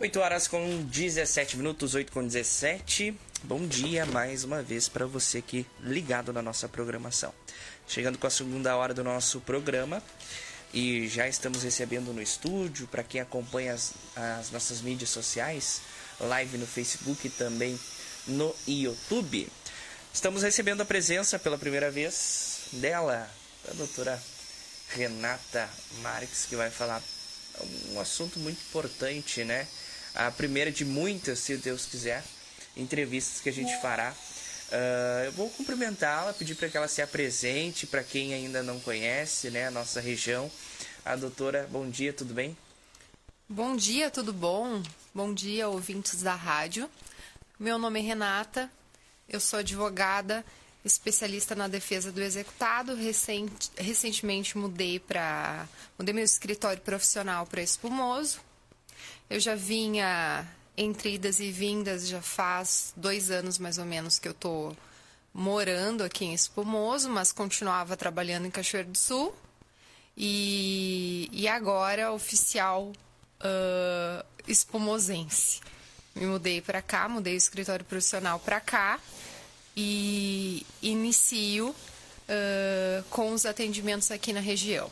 8 horas com 17 minutos, 8 com 17. Bom dia mais uma vez para você aqui ligado na nossa programação. Chegando com a segunda hora do nosso programa e já estamos recebendo no estúdio, para quem acompanha as nossas mídias sociais, live no Facebook e também no YouTube. Estamos recebendo a presença pela primeira vez dela, a doutora Renata Marques, que vai falar um assunto muito importante, né? A primeira de muitas, se Deus quiser, entrevistas que a gente fará. Eu vou cumprimentá-la, pedir para que ela se apresente para quem ainda não conhece, né, a nossa região. A doutora, bom dia, tudo bem? Bom dia, tudo bom? Bom dia, ouvintes da rádio. Meu nome é Renata, eu sou advogada, especialista na defesa do executado. Recentemente mudei meu escritório profissional para Espumoso. Eu já vinha entre idas e vindas, já faz 2 anos mais ou menos que eu estou morando aqui em Espumoso, mas continuava trabalhando em Cachoeiro do Sul. E agora oficial espumosense. Me mudei para cá, mudei o escritório profissional para cá e inicio com os atendimentos aqui na região.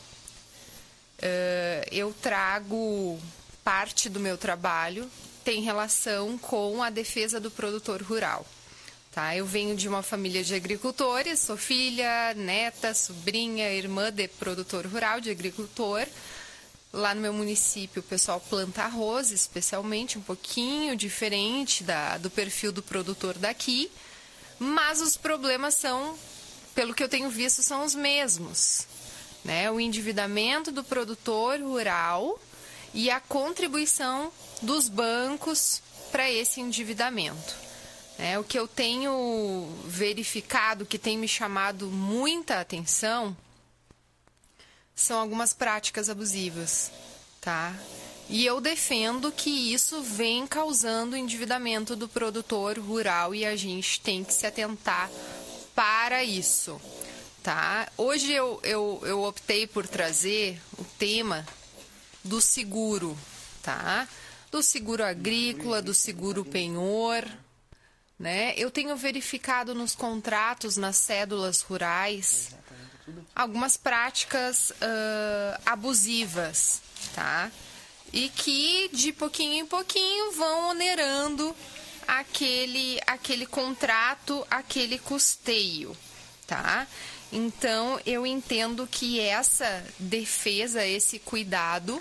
Eu trago parte do meu trabalho, tem relação com a defesa do produtor rural. Tá? Eu venho de uma família de agricultores, sou filha, neta, sobrinha, irmã de produtor rural, de agricultor. Lá no meu município o pessoal planta arroz, especialmente, um pouquinho diferente do perfil do produtor daqui. Mas os problemas são, pelo que eu tenho visto, são os mesmos, né? O endividamento do produtor rural e a contribuição dos bancos para esse endividamento. O que eu tenho verificado, que tem me chamado muita atenção, são algumas práticas abusivas, tá? E eu defendo que isso vem causando endividamento do produtor rural e a gente tem que se atentar para isso, tá? Hoje eu optei por trazer o tema do seguro, tá? Do seguro agrícola, do seguro penhor, né? Eu tenho verificado nos contratos, nas cédulas rurais, algumas práticas abusivas, tá? E que de pouquinho em pouquinho vão onerando aquele contrato, aquele custeio, tá? Então eu entendo que essa defesa, esse cuidado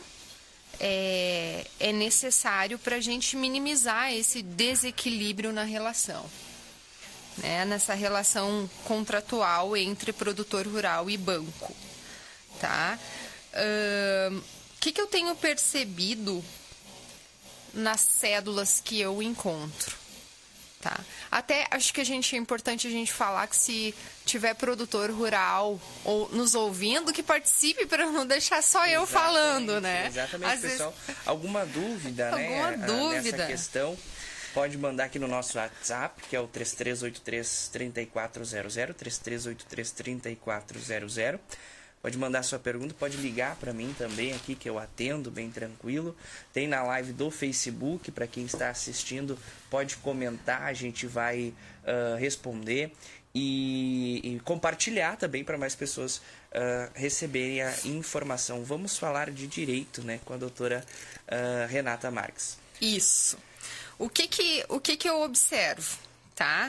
é necessário para a gente minimizar esse desequilíbrio na relação, né? Nessa relação contratual entre produtor rural e banco, tá? O que eu tenho percebido nas cédulas que eu encontro, tá? Até acho que é importante a gente falar que se tiver produtor rural ou nos ouvindo, que participe para não deixar só eu falando, né? Exatamente, pessoal. Alguma dúvida, né? Nessa questão, pode mandar aqui no nosso WhatsApp, que é o 3383-3400, 3383-3400. Pode mandar sua pergunta, pode ligar para mim também aqui, que eu atendo bem tranquilo. Tem na live do Facebook, para quem está assistindo, pode comentar, a gente vai responder e compartilhar também para mais pessoas receberem a informação. Vamos falar de direito, né, com a doutora Renata Marques. Isso. O que eu observo, tá?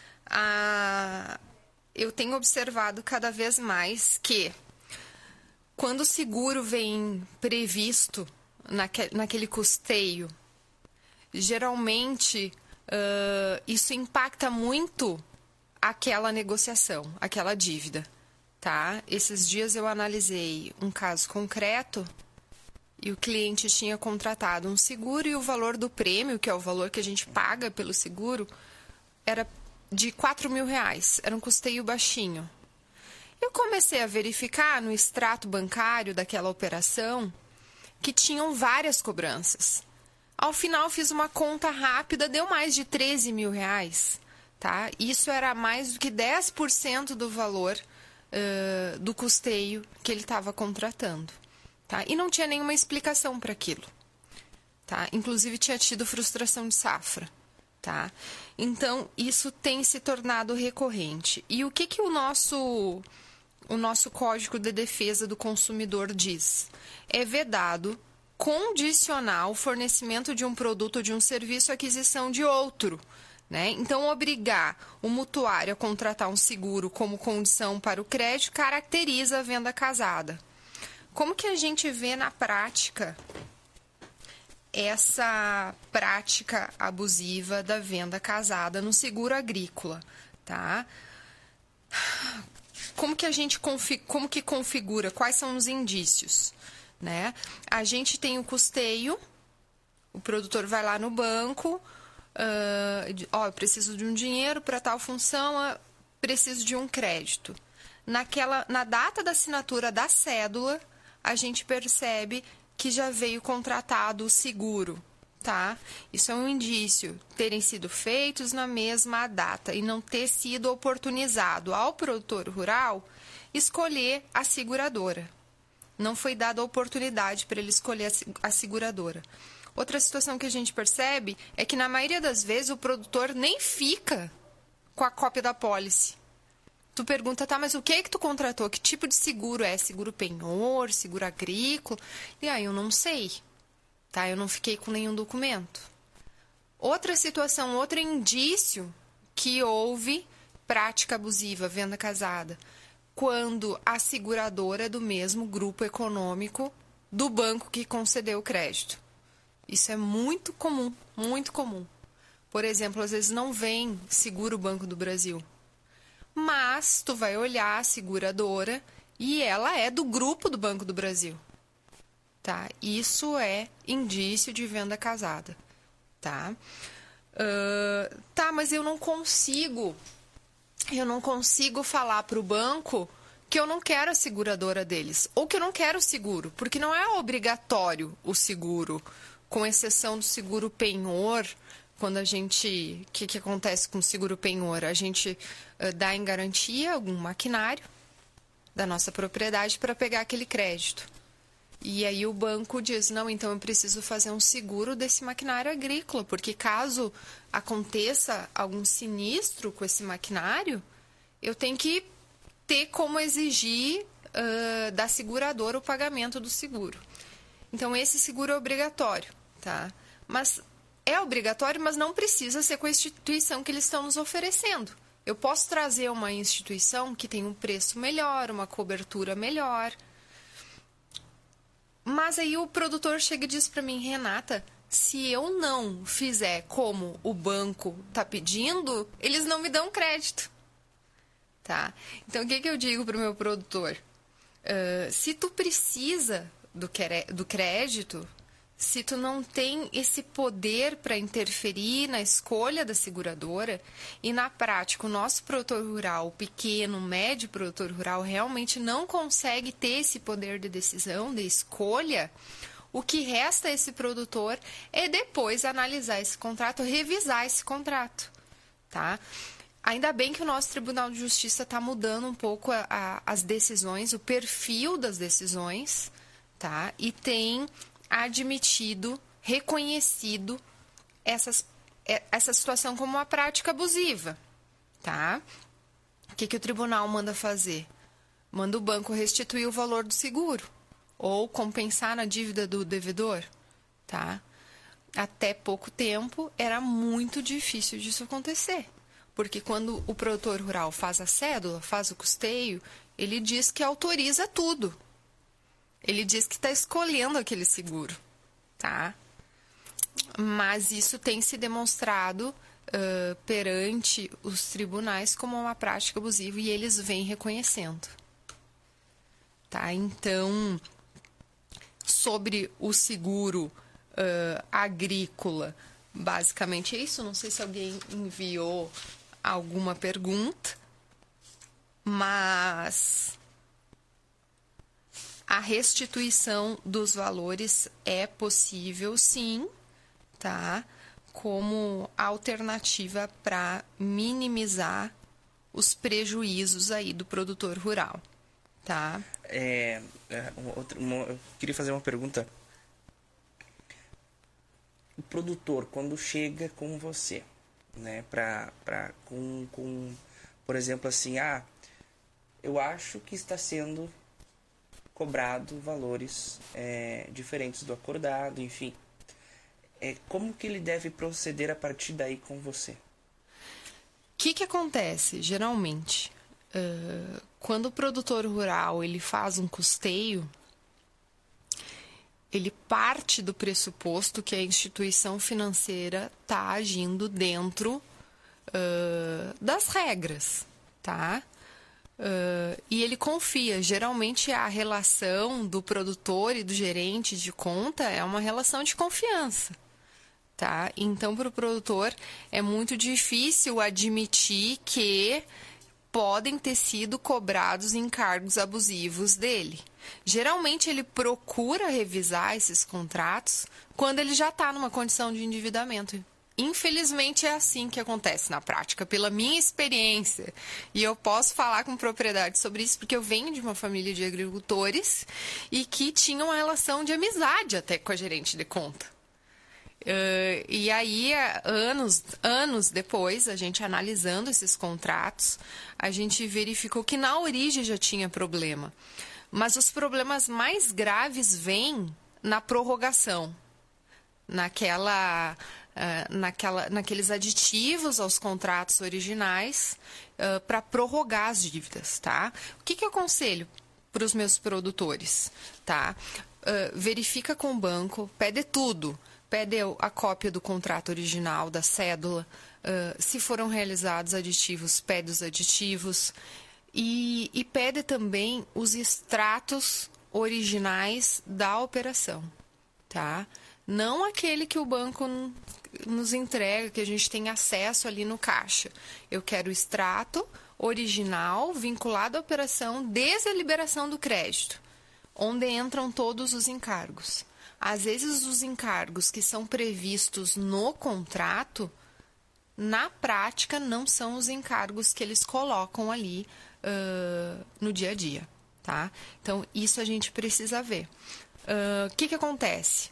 Eu tenho observado cada vez mais que quando o seguro vem previsto naquele custeio, geralmente isso impacta muito aquela negociação, aquela dívida, tá? Esses dias eu analisei um caso concreto e o cliente tinha contratado um seguro e o valor do prêmio, que é o valor que a gente paga pelo seguro, era de R$4.000, era um custeio baixinho. Eu comecei a verificar no extrato bancário daquela operação que tinham várias cobranças. Ao final, fiz uma conta rápida, deu mais de R$13.000, tá? Isso era mais do que 10% do valor do custeio que ele estava contratando, tá? E não tinha nenhuma explicação para aquilo. tá? Inclusive tinha tido frustração de safra, tá? Então, isso tem se tornado recorrente. E o que o nosso Código de Defesa do Consumidor diz? É vedado condicionar o fornecimento de um produto ou de um serviço à aquisição de outro, né? Então, obrigar o mutuário a contratar um seguro como condição para o crédito caracteriza a venda casada. Como que a gente vê na prática essa prática abusiva da venda casada no seguro agrícola, tá? Como que configura? Quais são os indícios, né? A gente tem o custeio, o produtor vai lá no banco, eu preciso de um dinheiro para tal função, preciso de um crédito. Na data da assinatura da cédula, a gente percebe que já veio contratado o seguro, tá? Isso é um indício, terem sido feitos na mesma data e não ter sido oportunizado ao produtor rural escolher a seguradora. Não foi dada a oportunidade para ele escolher a seguradora. Outra situação que a gente percebe é que, na maioria das vezes, o produtor nem fica com a cópia da pólice. Tu pergunta, tá, mas o que é que tu contratou? Que tipo de seguro é? Seguro penhor, seguro agrícola? E aí, eu não sei, tá? Eu não fiquei com nenhum documento. Outra situação, outro indício que houve prática abusiva, venda casada, quando a seguradora é do mesmo grupo econômico do banco que concedeu o crédito. Isso é muito comum, muito comum. Por exemplo, às vezes não vem seguro Banco do Brasil, mas tu vai olhar a seguradora e ela é do grupo do Banco do Brasil, tá? Isso é indício de venda casada, tá? Mas eu não consigo falar para o banco que eu não quero a seguradora deles, ou que eu não quero o seguro, porque não é obrigatório o seguro, com exceção do seguro penhor. Quando a gente... O que acontece com o seguro penhor? A gente dá em garantia algum maquinário da nossa propriedade para pegar aquele crédito. E aí o banco diz, não, então eu preciso fazer um seguro desse maquinário agrícola, porque caso aconteça algum sinistro com esse maquinário, eu tenho que ter como exigir da seguradora o pagamento do seguro. Então, esse seguro é obrigatório, tá? Mas é obrigatório, mas não precisa ser com a instituição que eles estão nos oferecendo. Eu posso trazer uma instituição que tem um preço melhor, uma cobertura melhor. Mas aí o produtor chega e diz para mim, Renata, se eu não fizer como o banco está pedindo, eles não me dão crédito. Tá? Então, o que eu digo para o meu produtor? Se tu precisa do crédito, se tu não tem esse poder para interferir na escolha da seguradora, e na prática o nosso produtor rural, o pequeno, médio produtor rural, realmente não consegue ter esse poder de decisão, de escolha, o que resta a esse produtor é depois analisar esse contrato, revisar esse contrato, tá? Ainda bem que o nosso Tribunal de Justiça está mudando um pouco as decisões, o perfil das decisões, tá? E tem admitido, reconhecido essa situação como uma prática abusiva, tá? O que o tribunal manda fazer? Manda o banco restituir o valor do seguro ou compensar na dívida do devedor, tá? Até pouco tempo era muito difícil disso acontecer, porque quando o produtor rural faz a cédula, faz o custeio, ele diz que autoriza tudo. Ele diz que está escolhendo aquele seguro, tá? Mas isso tem se demonstrado perante os tribunais como uma prática abusiva e eles vêm reconhecendo, tá? Então, sobre o seguro agrícola, basicamente é isso. Não sei se alguém enviou alguma pergunta, mas a restituição dos valores é possível, sim, tá? Como alternativa para minimizar os prejuízos aí do produtor rural, tá? Eu queria fazer uma pergunta. o produtor, quando chega com você, né, por exemplo, assim, eu acho que está sendo cobrado valores diferentes do acordado, enfim. Como que ele deve proceder a partir daí com você? O que acontece, geralmente? Quando o produtor rural ele faz um custeio, ele parte do pressuposto que a instituição financeira está agindo dentro das regras, tá? E ele confia. Geralmente a relação do produtor e do gerente de conta é uma relação de confiança, tá? Então, para o produtor é muito difícil admitir que podem ter sido cobrados encargos abusivos dele. Geralmente ele procura revisar esses contratos quando ele já está numa condição de endividamento. Infelizmente é assim que acontece na prática, pela minha experiência. E eu posso falar com propriedade sobre isso porque eu venho de uma família de agricultores e que tinham uma relação de amizade até com a gerente de conta. E aí, anos depois, a gente analisando esses contratos, a gente verificou que na origem já tinha problema. Mas os problemas mais graves vêm na prorrogação, naqueles aditivos aos contratos originais para prorrogar as dívidas, tá? O que eu aconselho para os meus produtores, tá? Verifica com o banco, pede tudo. Pede a cópia do contrato original, da cédula. Se foram realizados aditivos, pede os aditivos. E pede também os extratos originais da operação, tá? Não aquele que o banco nos entrega, que a gente tem acesso ali no caixa. Eu quero o extrato original vinculado à operação desde a liberação do crédito, onde entram todos os encargos. Às vezes, os encargos que são previstos no contrato, na prática, não são os encargos que eles colocam ali no dia a dia, tá? Então, isso a gente precisa ver. O que acontece?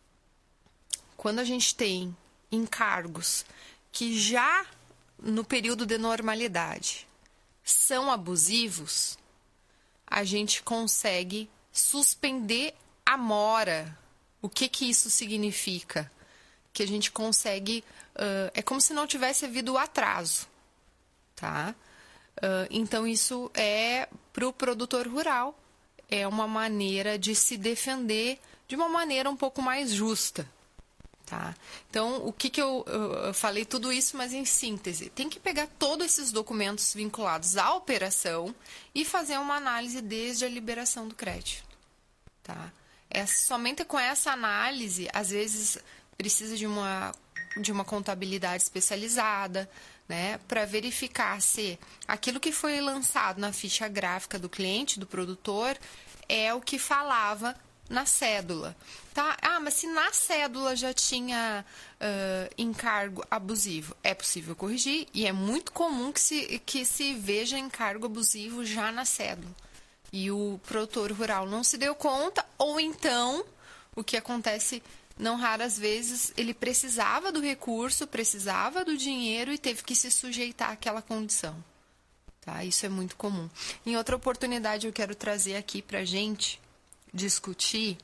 Quando a gente tem encargos que já no período de normalidade são abusivos, a gente consegue suspender a mora. O que isso significa? Que a gente consegue... é como se não tivesse havido atraso, tá? Então, isso para o produtor rural. É uma maneira de se defender de uma maneira um pouco mais justa, tá? Então, o que eu falei tudo isso, mas em síntese. Tem que pegar todos esses documentos vinculados à operação e fazer uma análise desde a liberação do crédito, tá? Somente com essa análise, às vezes precisa de uma contabilidade especializada, né, para verificar se aquilo que foi lançado na ficha gráfica do cliente, do produtor, é o que falava na cédula, tá? Mas se na cédula já tinha encargo abusivo, é possível corrigir e é muito comum que se veja encargo abusivo já na cédula. E o produtor rural não se deu conta, ou então, o que acontece não raras vezes, ele precisava do recurso, precisava do dinheiro e teve que se sujeitar àquela condição. Tá? Isso é muito comum. Em outra oportunidade, eu quero trazer aqui para a gente discutir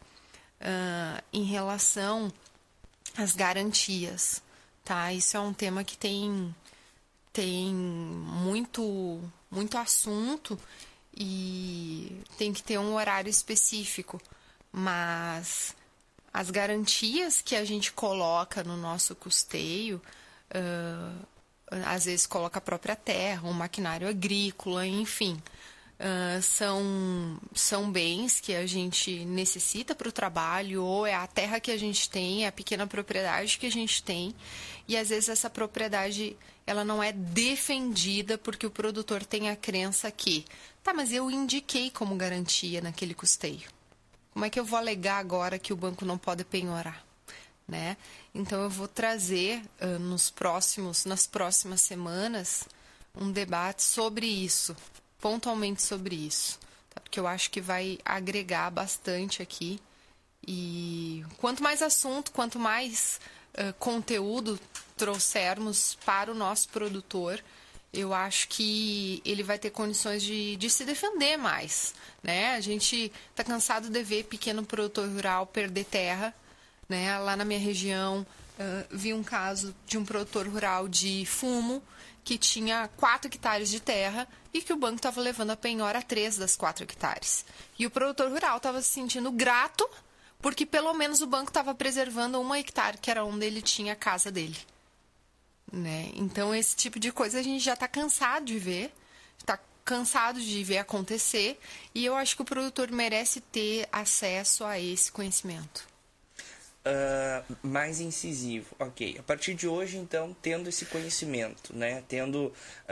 em relação às garantias. Tá? Isso é um tema que tem muito assunto e tem que ter um horário específico, mas as garantias que a gente coloca no nosso custeio, às vezes coloca a própria terra, um maquinário agrícola, enfim, são bens que a gente necessita para o trabalho, ou é a terra que a gente tem, é a pequena propriedade que a gente tem, e às vezes essa propriedade ela não é defendida porque o produtor tem a crença que, mas eu indiquei como garantia naquele custeio. Como é que eu vou alegar agora que o banco não pode penhorar? Né? Então, eu vou trazer nas próximas semanas um debate sobre isso, pontualmente sobre isso, tá? Porque eu acho que vai agregar bastante aqui. E quanto mais assunto, quanto mais conteúdo trouxermos para o nosso produtor, eu acho que ele vai ter condições de se defender mais, né? A gente está cansado de ver pequeno produtor rural perder terra, né? Lá na minha região, vi um caso de um produtor rural de fumo que tinha 4 hectares de terra e que o banco estava levando a penhora a 3 das 4 hectares. E o produtor rural estava se sentindo grato porque pelo menos o banco estava preservando 1 hectare, que era onde ele tinha a casa dele. Né? Então, esse tipo de coisa a gente já está cansado de ver, está cansado de ver acontecer, e eu acho que o produtor merece ter acesso a esse conhecimento. Mais incisivo, ok. A partir de hoje, então, tendo esse conhecimento, né? Tendo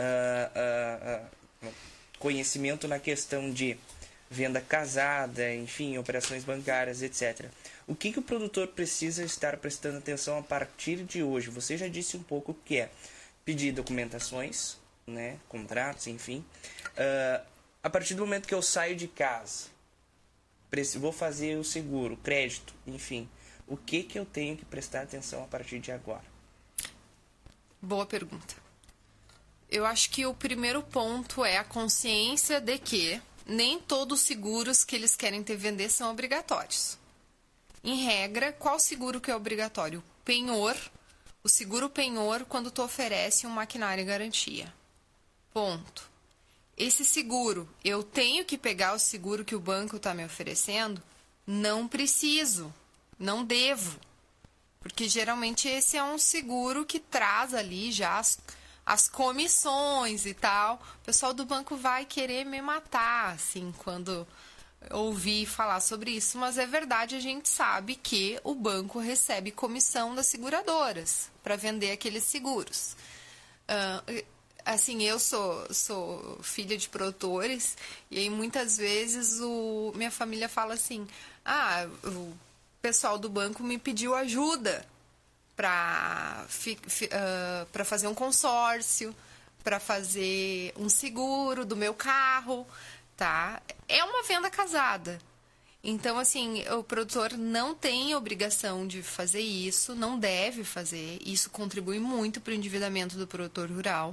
conhecimento na questão de venda casada, enfim, operações bancárias, etc. O que o produtor precisa estar prestando atenção a partir de hoje? Você já disse um pouco o que é pedir documentações, né, contratos, enfim. A partir do momento que eu saio de casa, vou fazer o seguro, crédito, enfim. O que eu tenho que prestar atenção a partir de agora? Boa pergunta. Eu acho que o primeiro ponto é a consciência de que nem todos os seguros que eles querem vender são obrigatórios. Em regra, qual seguro que é obrigatório? Penhor, o seguro penhor quando tu oferece um maquinário em garantia. Ponto. Esse seguro, eu tenho que pegar o seguro que o banco está me oferecendo? Não preciso, não devo. Porque geralmente esse é um seguro que traz ali já as comissões e tal. O pessoal do banco vai querer me matar, assim, quando ouvi falar sobre isso, mas é verdade, a gente sabe que o banco recebe comissão das seguradoras para vender aqueles seguros. Assim, eu sou filha de produtores e aí muitas vezes minha família fala assim, o pessoal do banco me pediu ajuda para fazer um consórcio, para fazer um seguro do meu carro, tá? É uma venda casada. Então, assim, o produtor não tem obrigação de fazer isso, não deve fazer. Isso contribui muito para o endividamento do produtor rural.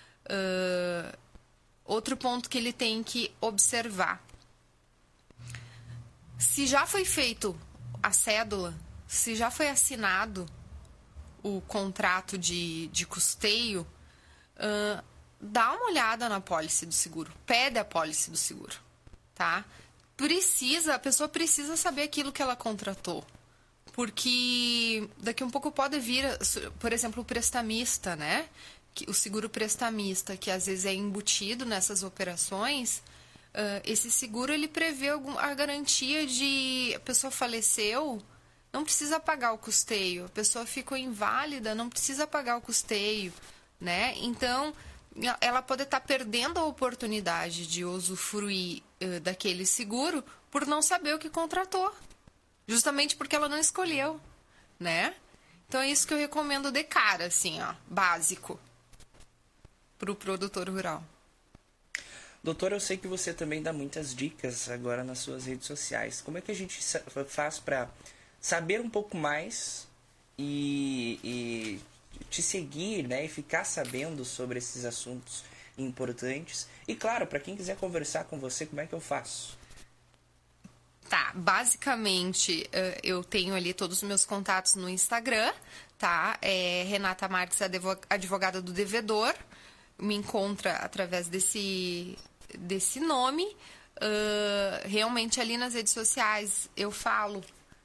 Outro ponto que ele tem que observar. Se já foi feito a cédula, se já foi assinado o contrato de custeio, dá uma olhada na apólice do seguro, pede a apólice do seguro, tá? A pessoa precisa saber aquilo que ela contratou, porque daqui um pouco pode vir, por exemplo, o prestamista, né? O seguro prestamista, que às vezes é embutido nessas operações, esse seguro ele prevê a garantia de a pessoa faleceu, não precisa pagar o custeio, a pessoa ficou inválida, não precisa pagar o custeio, né? Então, ela pode estar perdendo a oportunidade de usufruir daquele seguro por não saber o que contratou, justamente porque ela não escolheu, né? Então, é isso que eu recomendo de cara, assim, ó, básico, para o produtor rural. Doutor, eu sei que você também dá muitas dicas agora nas suas redes sociais. Como é que a gente faz para saber um pouco mais e te seguir, né, e ficar sabendo sobre esses assuntos importantes? E claro, para quem quiser conversar com você, como é que eu faço? Tá, basicamente eu tenho ali todos os meus contatos no Instagram, tá? Renata Marques, advogada do devedor, me encontra através desse nome. Realmente ali nas redes sociais eu falo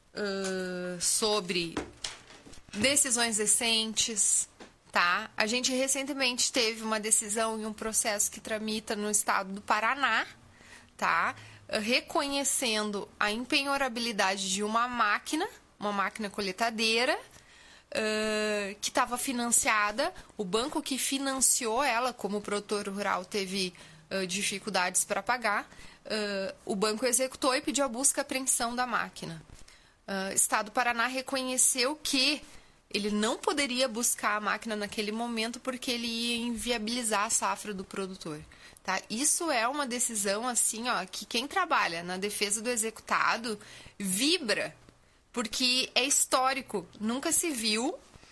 sobre decisões recentes, tá? A gente recentemente teve uma decisão em um processo que tramita no estado do Paraná, tá? Reconhecendo a empenhorabilidade de uma máquina coletadeira, que estava financiada. O banco que financiou ela, como o produtor rural teve dificuldades para pagar, o banco executou e pediu a busca e apreensão da máquina. O estado do Paraná reconheceu que ele não poderia buscar a máquina naquele momento porque ele ia inviabilizar a safra do produtor. Tá? Isso é uma decisão assim, ó, que quem trabalha na defesa do executado vibra, porque é histórico. Nunca se viu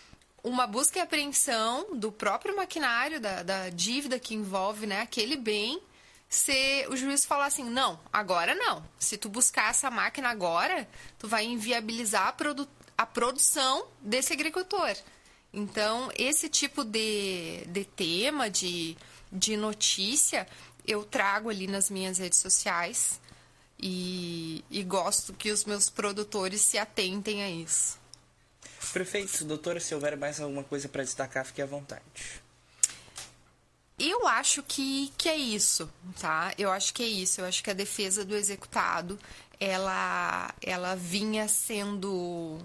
uma busca e apreensão do próprio maquinário, da dívida que envolve, né, aquele bem, se o juiz falar assim, não, agora não. Se tu buscar essa máquina agora, tu vai inviabilizar a produção desse agricultor. Então, esse tipo de tema, de notícia, eu trago ali nas minhas redes sociais e gosto que os meus produtores se atentem a isso. Perfeito. Doutora, se houver mais alguma coisa para destacar, fique à vontade. Eu acho que é isso, tá? Eu acho que é isso. Eu acho que a defesa do executado, ela vinha sendo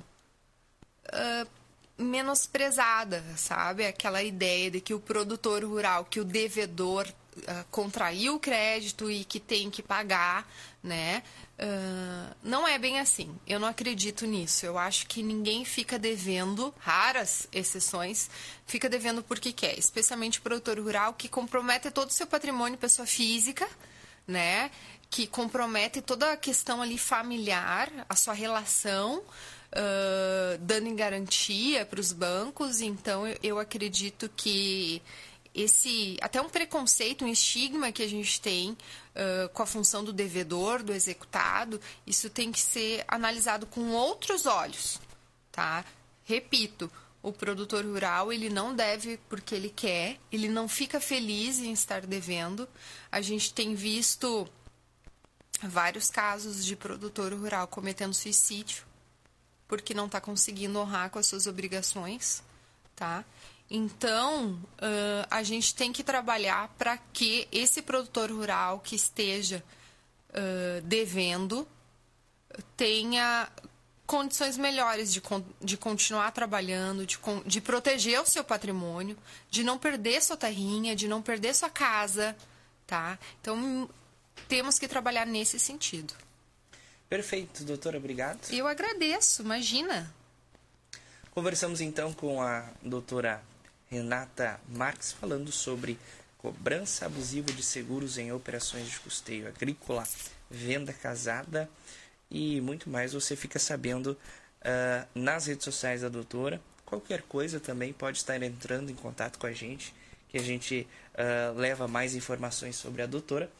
menosprezada, sabe? Aquela ideia de que o produtor rural, que o devedor contraiu o crédito e que tem que pagar, né? Não é bem assim. Eu não acredito nisso. Eu acho que ninguém fica devendo, raras exceções, fica devendo porque quer. Especialmente o produtor rural que compromete todo o seu patrimônio pessoa física, né? Que compromete toda a questão ali familiar, a sua relação, dando em garantia para os bancos. Então, eu acredito que até um preconceito, um estigma que a gente tem com a função do devedor, do executado, isso tem que ser analisado com outros olhos, tá? Repito, o produtor rural, ele não deve porque ele quer, ele não fica feliz em estar devendo. A gente tem visto vários casos de produtor rural cometendo suicídio porque não está conseguindo honrar com as suas obrigações, tá? Então, a gente tem que trabalhar para que esse produtor rural que esteja devendo tenha condições melhores de continuar trabalhando, de proteger o seu patrimônio, de não perder sua terrinha, de não perder sua casa, tá? Então, temos que trabalhar nesse sentido. Perfeito, doutora, obrigado. Eu agradeço, imagina. Conversamos então com a doutora Renata Marques falando sobre cobrança abusiva de seguros em operações de custeio agrícola, venda casada e muito mais. Você fica sabendo nas redes sociais da doutora. Qualquer coisa também pode estar entrando em contato com a gente, que a gente leva mais informações sobre a doutora.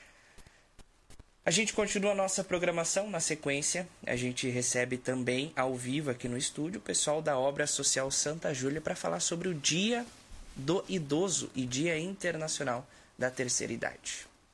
A gente continua a nossa programação. Na sequência, a gente recebe também ao vivo aqui no estúdio o pessoal da Obra Social Santa Júlia para falar sobre o Dia do Idoso e Dia Internacional da Terceira Idade.